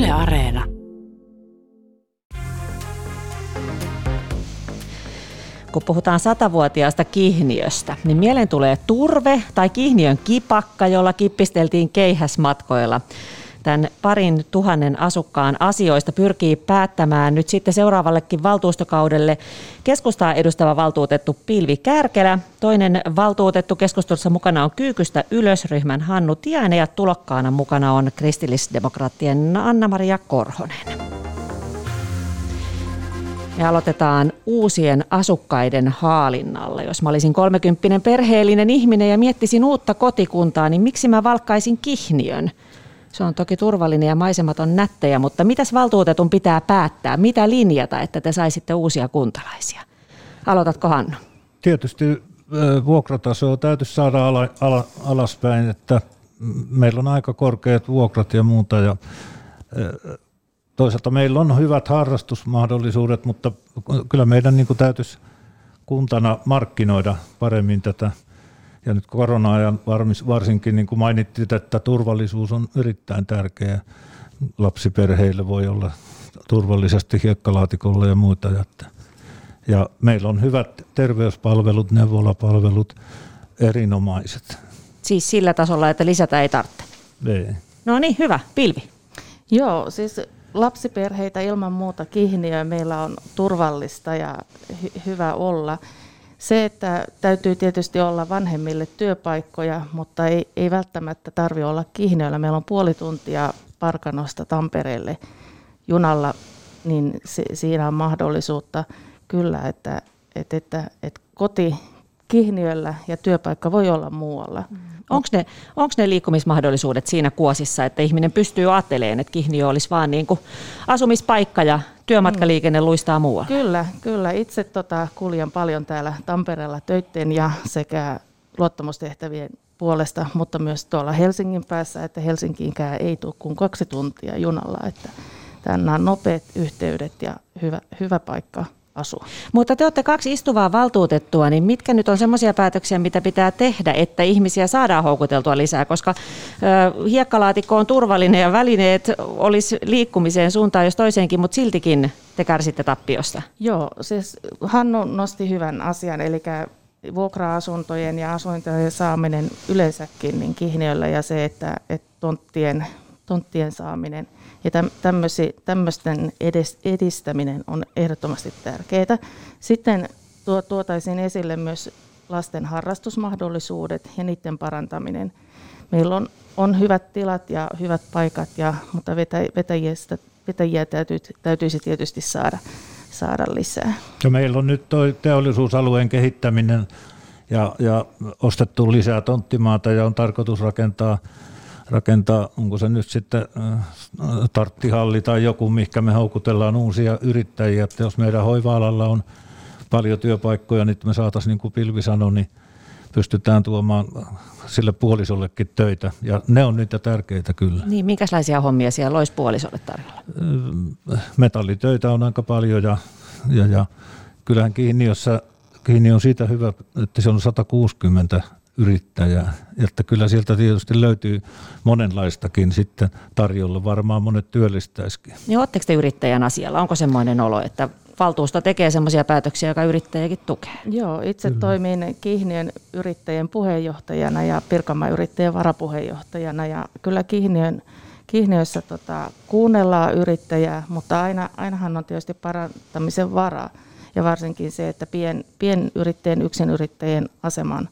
Yle Areena. Kun puhutaan 100-vuotiaasta Kihniöstä, niin mieleen tulee turve tai Kihniön kipakka, jolla kippisteltiin keihäsmatkoilla. Tämän 2,000 asukkaan asioista pyrkii päättämään nyt sitten seuraavallekin valtuustokaudelle keskustaa edustava valtuutettu Pilvi Kärkelä. Toinen valtuutettu keskustelussa mukana on Kyykystä ylös-ryhmän Hannu Tiainen ja tulokkaana mukana on kristillisdemokraattien Anna-Maria Korhonen. Me aloitetaan uusien asukkaiden haalinnalla. Jos mä olisin 30 perheellinen ihminen ja miettisin uutta kotikuntaa, niin miksi mä valkkaisin Kihniön? Se on toki turvallinen ja maisemat on nättejä, mutta mitäs valtuutetun pitää päättää? Mitä linjata, että te saisitte uusia kuntalaisia? Aloitatko, Hannu? Tietysti vuokratasoa täytyisi saada alaspäin, että meillä on aika korkeat vuokrat ja muuta. Ja toisaalta meillä on hyvät harrastusmahdollisuudet, mutta kyllä meidän niin kuin täytyisi kuntana markkinoida paremmin tätä. Ja nyt korona-ajan varsinkin, niin kuin mainittiin, että turvallisuus on erittäin tärkeä. Lapsiperheille voi olla turvallisesti hiekkalaatikolla ja muita. Ja meillä on hyvät terveyspalvelut, neuvolapalvelut, erinomaiset. Siis sillä tasolla, että lisätä ei tarvitse? Ei. No niin, hyvä. Pilvi. Joo, siis lapsiperheitä ilman muuta Kihniö meillä on turvallista ja hyvä olla. Se, että täytyy tietysti olla vanhemmille työpaikkoja, mutta ei välttämättä tarvitse olla Kihniöllä. Meillä on puoli tuntia Parkanosta Tampereelle junalla, niin siinä on mahdollisuutta kyllä, että koti Kihniöllä ja työpaikka voi olla muualla. Onko ne liikkumismahdollisuudet siinä kuosissa, että ihminen pystyy ajattelemaan, että Kihniö olisi vaan niin kuin asumispaikka ja työmatkaliikenne luistaa muualla? Kyllä. Itse kuljen paljon täällä Tampereella töitten ja sekä luottamustehtävien puolesta, mutta myös tuolla Helsingin päässä, että Helsinkiinkään ei tule kuin 2 tuntia junalla, että tänne on nopeat yhteydet ja hyvä paikka asua. Mutta te olette 2 istuvaa valtuutettua, niin mitkä nyt on semmoisia päätöksiä, mitä pitää tehdä, että ihmisiä saadaan houkuteltua lisää, koska hiekkalaatikko on turvallinen ja välineet olisi liikkumiseen suuntaan jos toiseenkin, mutta siltikin te kärsitte tappiosta. Joo, siis Hannu nosti hyvän asian, eli vuokra-asuntojen ja asuntojen saaminen yleensäkin niin Kihniöllä ja se, että tonttien saaminen ja tämmöisten edistäminen on ehdottomasti tärkeää. Sitten tuotaisiin esille myös lasten harrastusmahdollisuudet ja niiden parantaminen. Meillä on hyvät tilat ja hyvät paikat, mutta vetäjiä täytyisi tietysti saada lisää. Ja meillä on nyt tuo teollisuusalueen kehittäminen ja ostettu lisää tonttimaata ja on tarkoitus rakentaa, onko se nyt sitten tarttihalli tai joku, mihinkä me houkutellaan uusia yrittäjiä. Että jos meidän hoiva-alalla on paljon työpaikkoja, niin me saataisiin, niin kuin Pilvi sanoi, niin pystytään tuomaan sille puolisollekin töitä. Ja ne on niitä tärkeitä kyllä. Niin, minkälaisia hommia siellä olisi puolisolle tarjolla? Metallitöitä on aika paljon ja kyllähän Kihniö on siitä hyvä, että se on 160 yrittäjää, että kyllä sieltä tietysti löytyy monenlaistakin sitten tarjolla, varmaan monet työllistäisikin. Niin ootteko te yrittäjän asialla? Onko semmoinen olo, että valtuusto tekee semmoisia päätöksiä, joka yrittäjäkin tukee? Joo, itse toimin Kihniön yrittäjien puheenjohtajana ja Pirkanmaan yrittäjien varapuheenjohtajana ja kyllä Kihniössä kuunnellaan yrittäjää, mutta ainahan on tietysti parantamisen varaa ja varsinkin se, että pienyrittäjien, yksinyrittäjien aseman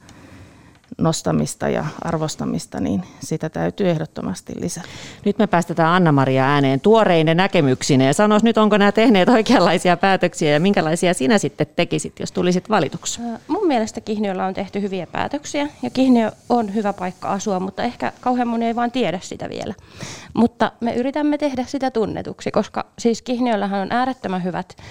nostamista ja arvostamista, niin sitä täytyy ehdottomasti lisätä. Nyt me päästetään Anna-Maria ääneen tuoreinen näkemyksineen. Sanois nyt, onko nämä tehneet oikeanlaisia päätöksiä ja minkälaisia sinä sitten tekisit, jos tulisit valituksi? Mun mielestä Kihniöllä on tehty hyviä päätöksiä ja Kihniö on hyvä paikka asua, mutta ehkä kauhean moni ei vaan tiedä sitä vielä. Mutta me yritämme tehdä sitä tunnetuksi, koska siis Kihniöllähän on äärettömän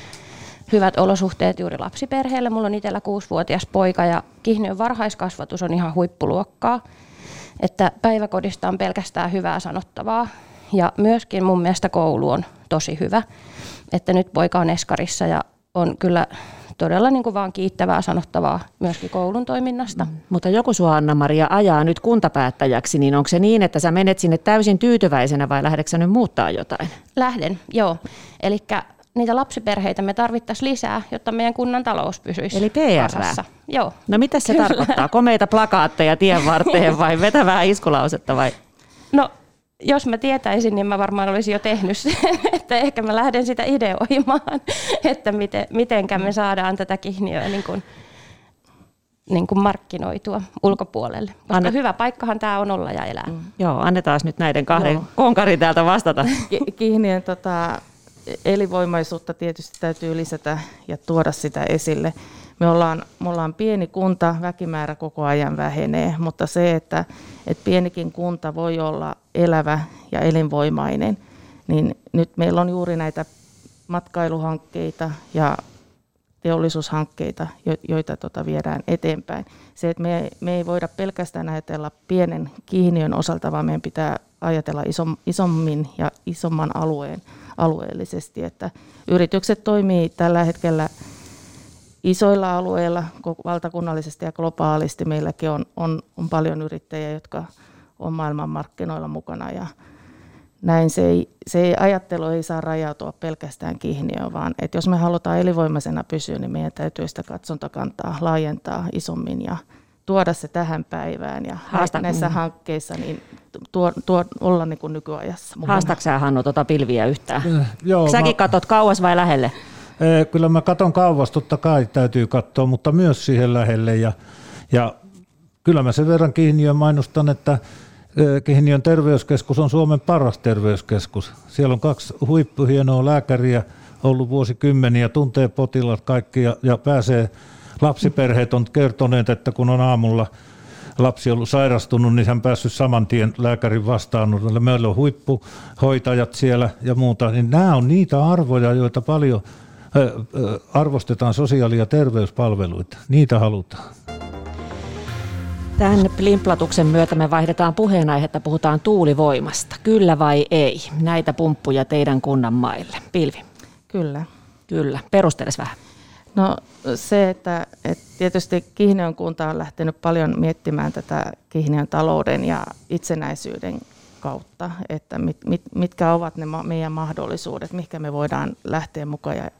hyvät olosuhteet juuri lapsiperheelle. Mulla on itsellä 6-vuotias poika ja Kihniön varhaiskasvatus on ihan huippuluokkaa. Että päiväkodista on pelkästään hyvää sanottavaa ja myöskin mun mielestä koulu on tosi hyvä. Että nyt poika on eskarissa ja on kyllä todella niin kuin vaan kiittävää sanottavaa myöskin koulun toiminnasta. Mutta joku sua, Anna-Maria, ajaa nyt kuntapäättäjäksi, niin onko se niin, että sä menet sinne täysin tyytyväisenä vai lähdetkö sä nyt muuttaa jotain? Lähden, joo. Eli niitä lapsiperheitä me tarvittaisiin lisää, jotta meidän kunnan talous pysyisi eli PR. kasassa. Joo. No mitä se tarkoittaa? Komeita plakaatteja tien varteen vai vetävää iskulausetta vai? No jos mä tietäisin, niin mä varmaan olisin jo tehnyt sen, että ehkä mä lähden sitä ideoimaan, että mitenkä me saadaan tätä Kihniöä niin kuin markkinoitua ulkopuolelle. Koska hyvä paikkahan tämä on olla ja elää. Joo, annetaan nyt näiden kahden konkarin täältä vastata. Kihniön elinvoimaisuutta tietysti täytyy lisätä ja tuoda sitä esille. Me ollaan pieni kunta, väkimäärä koko ajan vähenee, mutta se, että pienikin kunta voi olla elävä ja elinvoimainen, niin nyt meillä on juuri näitä matkailuhankkeita ja teollisuushankkeita, joita viedään eteenpäin. Se, että me ei voida pelkästään ajatella pienen Kihniön osalta, vaan meidän pitää ajatella isommin ja isomman alueellisesti, että yritykset toimii tällä hetkellä isoilla alueilla valtakunnallisesti ja globaalisti. Meilläkin on paljon yrittäjiä, jotka on maailmanmarkkinoilla mukana ja näin ajattelu ei saa rajautua pelkästään Kihniöön, vaan että jos me halutaan elinvoimaisena pysyä, niin meidän täytyy sitä katsontakantaa laajentaa isommin ja tuoda se tähän päivään ja näissä hankkeissa niin olla niin kuin nykyajassa mukana. Haastatko sä, Hannu, pilviä yhtään? Joo, säkin katot kauas vai lähelle? Kyllä mä katon kauas, totta kai täytyy katsoa, mutta myös siihen lähelle. Ja kyllä mä sen verran Kihniön mainostan, että Kihniön terveyskeskus on Suomen paras terveyskeskus. Siellä on 2 huippuhienoa lääkäriä ollut vuosikymmeniä, tuntee potilaat kaikki ja pääsee. Lapsiperheet on kertoneet, että kun on aamulla lapsi ollut sairastunut, niin hän päässyt saman tien lääkärin vastaanotolle. Meillä on huippuhoitajat siellä ja muuta. Niin nämä on niitä arvoja, joita paljon arvostetaan sosiaali- ja terveyspalveluita. Niitä halutaan. Tämän plimplatuksen myötä me vaihdetaan puheenaihetta, puhutaan tuulivoimasta. Kyllä vai ei? Näitä pumppuja teidän kunnan maille. Pilvi. Kyllä. Kyllä. Perusteles vähän. No se, että tietysti Kihniön kunta on lähtenyt paljon miettimään tätä Kihniön talouden ja itsenäisyyden kautta, että mitkä ovat ne meidän mahdollisuudet, mihinkä me voidaan lähteä mukaan ja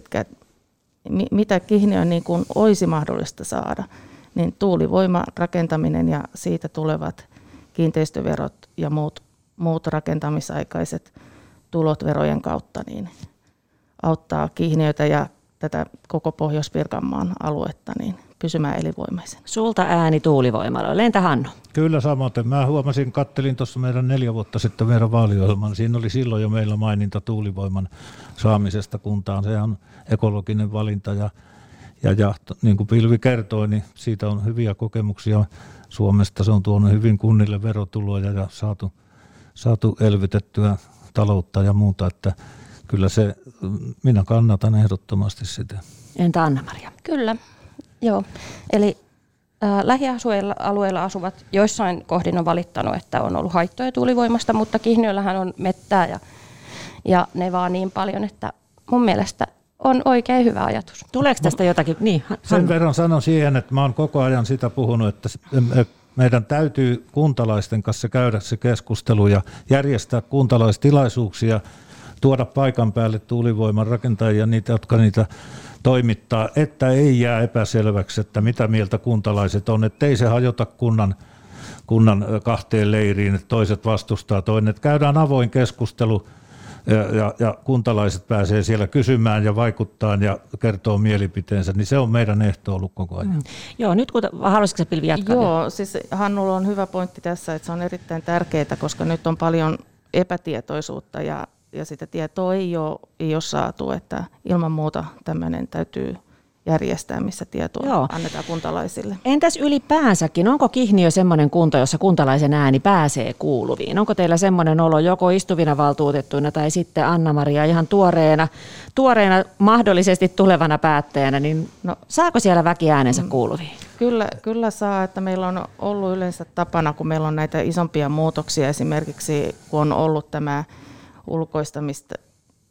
mitä Kihniön niin kuin olisi mahdollista saada. Niin tuulivoima rakentaminen ja siitä tulevat kiinteistöverot ja muut rakentamisaikaiset tulot verojen kautta niin auttaa Kihniötä ja tätä koko Pohjois-Pirkanmaan aluetta niin pysymään elinvoimaisen. Sulta ääni tuulivoimalla. Entä Hannu? Kyllä samaten. Mä huomasin, kattelin tuossa meidän 4 vuotta sitten meidän vaaliohjelman. Siinä oli silloin jo meillä maininta tuulivoiman saamisesta kuntaan. Se on ekologinen valinta ja niin kuin Pilvi kertoi, niin siitä on hyviä kokemuksia Suomesta. Se on tuonut hyvin kunnille verotuloja ja saatu elvytettyä taloutta ja muuta, että kyllä minä kannatan ehdottomasti sitä. Entä Anna-Maria? Kyllä, joo. Eli lähialueilla asuvat joissain kohdin on valittanut, että on ollut haittoja tuulivoimasta, mutta Kihniöllähän on mettää ja nevaa niin paljon, että mun mielestä on oikein hyvä ajatus. Tuleeko tästä jotakin? Niin, sen verran sanon siihen, että mä oon koko ajan sitä puhunut, että meidän täytyy kuntalaisten kanssa käydä se keskustelu ja järjestää kuntalaistilaisuuksia, tuoda paikan päälle tuulivoiman rakentajia, niitä, jotka niitä toimittaa, että ei jää epäselväksi, että mitä mieltä kuntalaiset on, ettei se hajota kunnan 2 leiriin, että toiset vastustaa toinen, että käydään avoin keskustelu ja kuntalaiset pääsee siellä kysymään ja vaikuttaa ja kertoo mielipiteensä, niin se on meidän ehto ollut koko ajan. Joo, nyt kun haluaisitko Pilvi jatkaa? Joo, siis Hannulla on hyvä pointti tässä, että se on erittäin tärkeää, koska nyt on paljon epätietoisuutta ja sitä tietoa ei ole saatu, että ilman muuta tämmöinen täytyy järjestää, missä tietoa annetaan kuntalaisille. Entäs ylipäänssäkin, onko Kihniö semmoinen kunta, jossa kuntalaisen ääni pääsee kuuluviin? Onko teillä semmoinen olo joko istuvina valtuutettuina tai sitten Anna-Maria ihan tuoreena mahdollisesti tulevana päättäjänä, niin saako siellä väki äänensä kuuluviin? Kyllä saa, että meillä on ollut yleensä tapana, kun meillä on näitä isompia muutoksia, esimerkiksi kun on ollut tämä ulkoistamista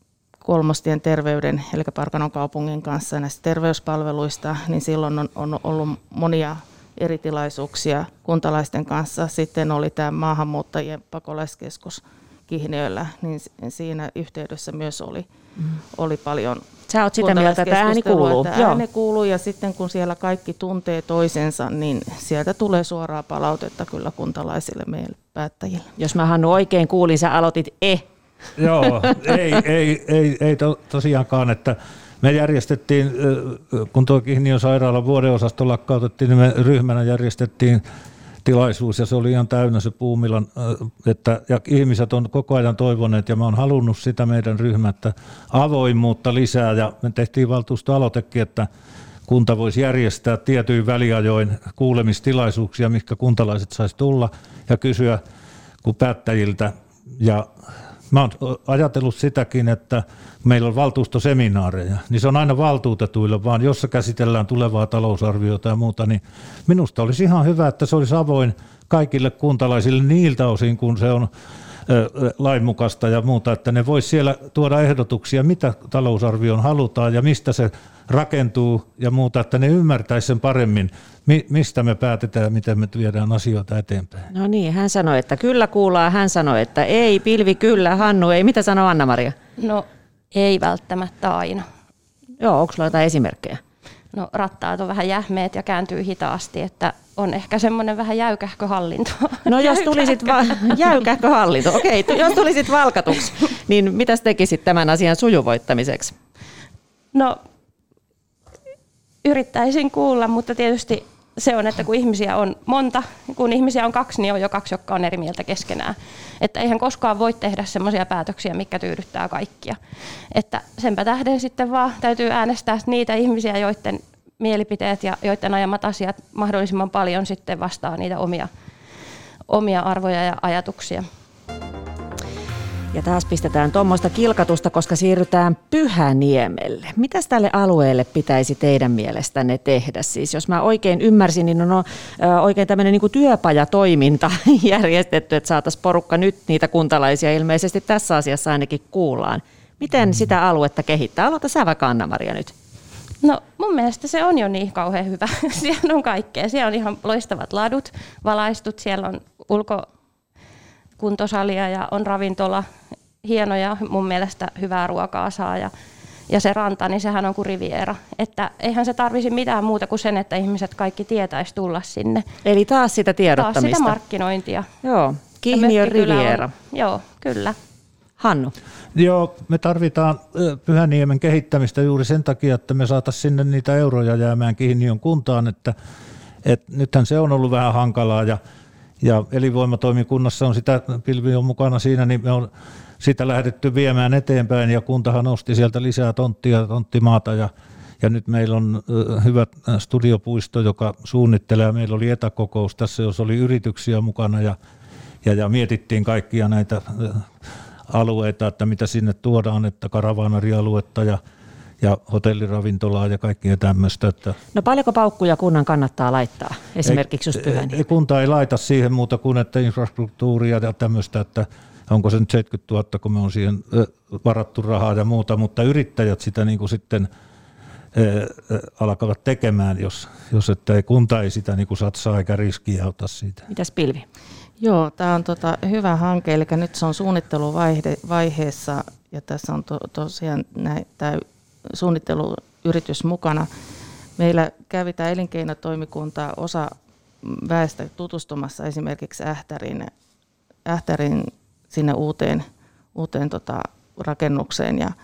Kolmostien terveyden, eli Parkanon kaupungin kanssa näistä terveyspalveluista, niin silloin on ollut monia eri tilaisuuksia kuntalaisten kanssa. Sitten oli tämä maahanmuuttajien pakolaiskeskus Kihniöllä, niin siinä yhteydessä myös oli paljon. Sä oot sitä mieltä, että ääni kuuluu. Ääni kuuluu, ja sitten kun siellä kaikki tuntee toisensa, niin sieltä tulee suoraa palautetta kyllä kuntalaisille, meille päättäjille. Jos mä Hannu oikein kuulin, sä aloitit Joo, ei tosiaankaan, että me järjestettiin, kun tuo Kihniön sairaalan vuodeosasto lakkautettiin, niin me ryhmänä järjestettiin tilaisuus, ja se oli ihan täynnä se Puumilan, ja ihmiset on koko ajan toivoneet, ja mä oon halunnut sitä meidän ryhmä, että avoimuutta lisää, ja me tehtiin valtuustoaloitekin, että kunta voisi järjestää tietyin väliajoin kuulemistilaisuuksia, mihinkä kuntalaiset saisi tulla ja kysyä kuin päättäjiltä, ja mä oon ajatellut sitäkin, että meillä on valtuustoseminaareja, niin se on aina valtuutetuille, vaan jossa käsitellään tulevaa talousarviota ja muuta, niin minusta olisi ihan hyvä, että se olisi avoin kaikille kuntalaisille niiltä osin, kun se on lainmukaista ja muuta, että ne vois siellä tuoda ehdotuksia, mitä talousarvioon halutaan ja mistä se rakentuu ja muuta, että ne ymmärtäisi sen paremmin, mistä me päätetään ja miten me viedään asioita eteenpäin. No niin, hän sanoi, että kyllä kuullaan, hän sanoi, että ei, Pilvi kyllä, Hannu ei. Mitä sanoo Anna-Maria? No ei välttämättä aina. Joo, onko sulla jotain esimerkkejä? No rattaat on vähän jähmeet ja kääntyy hitaasti, että on ehkä semmoinen vähän jäykähkö hallinto. No jos tulisit jäykähkö hallinto, okei, jos tulisit valkatuksi, niin mitäs tekisit tämän asian sujuvoittamiseksi? No yrittäisin kuulla, mutta tietysti se on, että kun ihmisiä on monta, kun ihmisiä on kaksi, niin on jo kaksi, jotka on eri mieltä keskenään. Että eihän koskaan voi tehdä semmoisia päätöksiä, mitkä tyydyttää kaikkia. Että senpä tähden sitten vaan täytyy äänestää niitä ihmisiä, joiden mielipiteet ja joiden ajamat asiat mahdollisimman paljon sitten vastaa niitä omia arvoja ja ajatuksia. Ja taas pistetään tuommoista kilkatusta, koska siirrytään Pyhäniemelle. Mitäs tälle alueelle pitäisi teidän mielestänne tehdä? Siis jos mä oikein ymmärsin, niin on oikein tämmöinen niin kuin työpajatoiminta järjestetty, että saataisiin porukka nyt niitä kuntalaisia ilmeisesti tässä asiassa ainakin kuullaan. Miten sitä aluetta kehittää? Aloita sä vaikka Anna-Maria nyt. No mun mielestä se on jo niin kauhean hyvä. Siellä on kaikkea. Siellä on ihan loistavat ladut, valaistut, siellä on kuntosalia ja on ravintola, hienoja, mun mielestä hyvää ruokaa saa ja se ranta, niin sehän on kuin Riviera. Että eihän se tarvisi mitään muuta kuin sen, että ihmiset kaikki tietäisi tulla sinne. Eli taas sitä tiedottamista. Taas sitä markkinointia. Joo, Kihniön Riviera. Joo, kyllä. Hannu. Joo, me tarvitaan Pyhäniemen kehittämistä juuri sen takia, että me saataisiin sinne niitä euroja jäämään Kihniön kuntaan, että nythän se on ollut vähän hankalaa ja elinvoimatoimikunnassa on sitä, Pilvi on mukana siinä, niin me on sitä lähdetty viemään eteenpäin ja kuntahan osti sieltä lisää tonttimaata ja nyt meillä on hyvä studiopuisto, joka suunnittelee. Meillä oli etäkokous tässä, jos oli yrityksiä mukana ja mietittiin kaikkia näitä alueita, että mitä sinne tuodaan, että karavaanarialuetta ja hotelliravintolaa ja kaikkea tämmöistä. No paljonko paukkuja kunnan kannattaa laittaa, esimerkiksi just Pyhäniemeen? Kunta ei laita siihen muuta kuin, että infrastruktuuria ja tämmöistä, että onko se nyt 70 000, kun me on siihen varattu rahaa ja muuta, mutta yrittäjät sitä niin kuin sitten alkavat tekemään, jos että kunta ei sitä niin kuin satsaa eikä riskiä ota siitä. Mitäs Pilvi? Joo, tämä on hyvä hanke, eli nyt se on suunnitteluvaiheessa ja tässä on tosiaan tämä suunnitteluyritys mukana. Meillä kävi tämä elinkeinotoimikunta osa väestä tutustumassa esimerkiksi Ähtärin sinne uuteen rakennukseen ja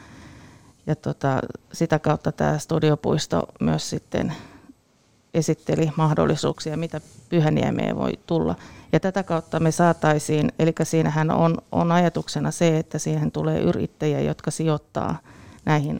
sitä kautta tämä studiopuisto myös sitten esitteli mahdollisuuksia, mitä Pyhäniemeen voi tulla. Ja tätä kautta me saataisiin, eli siinähän on ajatuksena se, että siihen tulee yrittäjiä, jotka sijoittaa näihin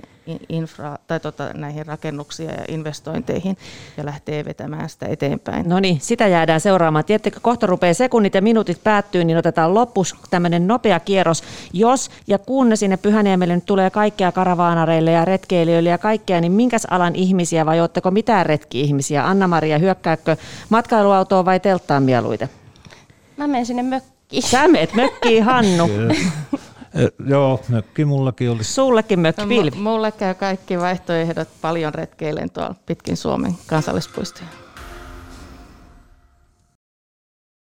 näihin rakennuksiin ja investointeihin ja lähtee vetämään sitä eteenpäin. No niin, sitä jäädään seuraamaan. Tiedättekö, kohta rupeaa sekunnit ja minuutit päättyy, niin otetaan lopussa tämmöinen nopea kierros. Jos ja kun sinne Pyhäniemelle nyt tulee kaikkea karavaanareille ja retkeilijöille ja kaikkea, niin minkäs alan ihmisiä vai ootteko mitään retki-ihmisiä? Anna-Maria, hyökkääkö matkailuautoon vai telttaan mieluiten? Mä menen sinne mökkiin. Sä meet mökkiin, Hannu. Joo, mökki mullakin olisi. Sullekin mökki, No, Pilvi. mulle käy kaikki vaihtoehdot paljon retkeilen tuolla pitkin Suomen kansallispuistoja.